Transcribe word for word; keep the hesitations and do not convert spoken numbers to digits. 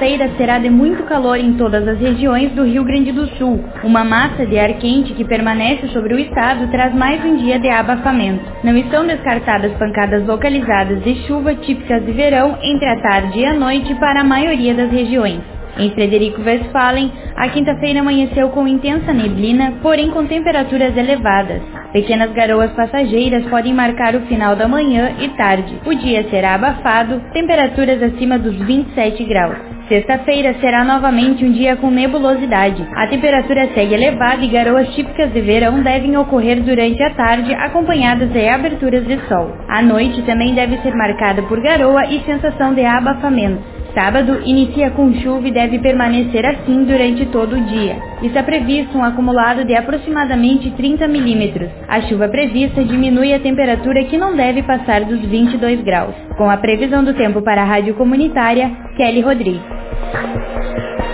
quinta-feira será de muito calor em todas as regiões do Rio Grande do Sul. Uma massa de ar quente que permanece sobre o estado traz mais um dia de abafamento. Não estão descartadas pancadas localizadas de chuva típicas de verão entre a tarde e a noite para a maioria das regiões. Em Frederico Westphalen, a quinta-feira amanheceu com intensa neblina, porém com temperaturas elevadas. Pequenas garoas passageiras podem marcar o final da manhã e tarde. O dia será abafado, temperaturas acima dos vinte e sete graus. Sexta-feira será novamente um dia com nebulosidade. A temperatura segue elevada e garoas típicas de verão devem ocorrer durante a tarde, acompanhadas de aberturas de sol. A noite também deve ser marcada por garoa e sensação de abafamento. Sábado inicia com chuva e deve permanecer assim durante todo o dia. Está previsto um acumulado de aproximadamente trinta milímetros. A chuva prevista diminui a temperatura que não deve passar dos vinte e dois graus. Com a previsão do tempo para a Rádio Comunitária, Kelly Rodrigues.